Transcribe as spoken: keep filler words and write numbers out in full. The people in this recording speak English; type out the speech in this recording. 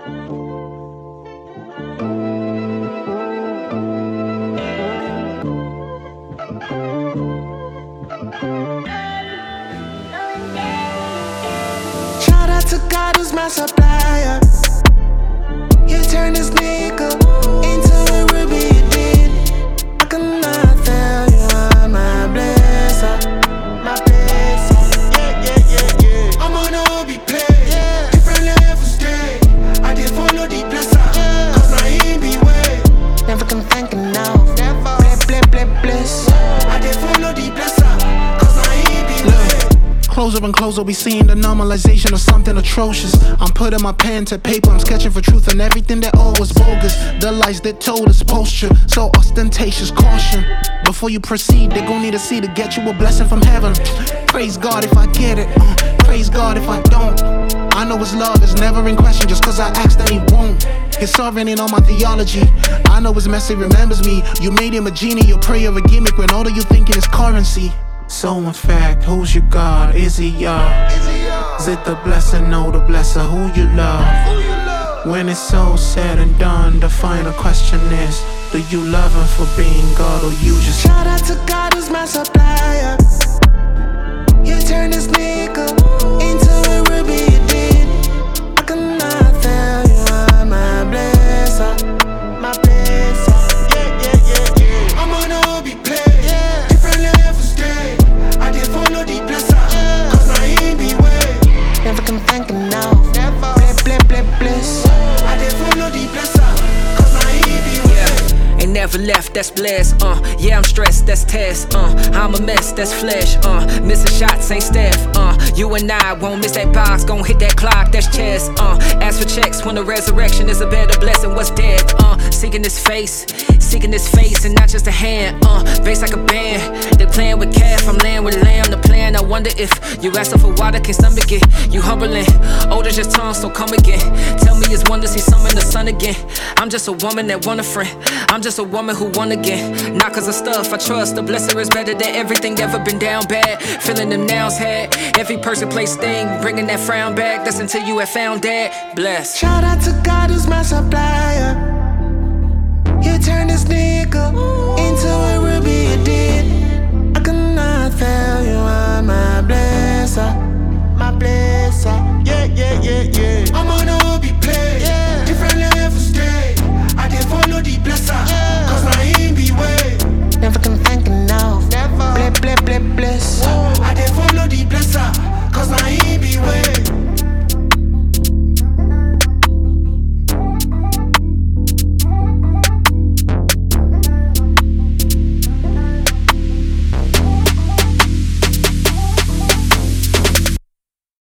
Shout out to God who's my supplier. You turn this nigga into a ruby, you did. I cannot tell you I'm my blesser, my blesser. Yeah, yeah, yeah, yeah. I'm on a be play, yeah. Different levels day. I did follow the blesser, yeah. Cause I ain't be way. Never can thank enough. Never. Bless, bless, bless, bless. I did follow the blesser, cause I ain't be way. Closer and closer, we seeing the normalization of something atrocious. I'm putting my pen to paper, I'm sketching for truth and everything that all was bogus. The lies that told us posture, so ostentatious. Caution, before you proceed, they gon' need a seed to get you a blessing from heaven. Praise God if I get it, uh, praise God if I don't. I know His love is never in question, just cause I asked that He won't. His sovereign in all my theology, I know His message remembers me. You made Him a genie, your prayer a gimmick, when all of you thinking is currency. So in fact, who's your God? Is He Yah? Is it the blessing, no the blesser, who you love? When it's so said and done, the final question is, do you love Him for being God, or you just... Shout out to God who's my supplier. You turn this nigga into a ruby, you did. I cannot tell you I'm my blesser, my blesser. Yeah, yeah, yeah, yeah. I'm on a be play, yeah. Different levels day. I did follow the blesser, yeah. Cause I ain't be way. Never can thank enough. Never. Bless, bless, bless, bless. I did follow the blesser, cause I ain't be way. Yeah. Ain't never left, that's blessed, uh yeah, I'm stressed, that's test, uh I'm a mess, that's flesh, uh missing shots ain't Steph, uh you and I won't miss that box, gon' hit that clock, that's chess, uh ask for checks when the resurrection is a better blessing, what's dead, uh seeking His face, seeking His face and not just a hand, uh bass like a band, they playing with calf, I'm laying with lamb, the plan, I wonder if you asking for water, can stomach it, you humbling, older just tongue, so come again, tell me His wonders, He summon the sun again, I'm just a woman that want a friend, I'm just a woman who won again. Not cause of stuff I trust. The blesser is better than everything ever been down bad. Feeling them nouns had. Every person place thing. Bringing that frown back. That's until you have found that. Blessed. Shout out to God who's my supplier. You turn this nigga into a ruby, you did. I cannot tell you I'm my blesser, my blesser. Yeah, yeah, yeah, yeah.